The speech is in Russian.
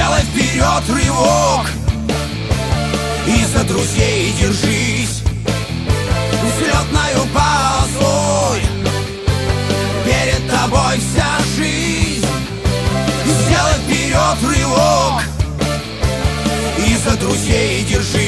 Сделай вперед рывок и за друзей держись взлетною полосой. Перед тобой вся жизнь. Сделай вперед рывок и за друзей держись.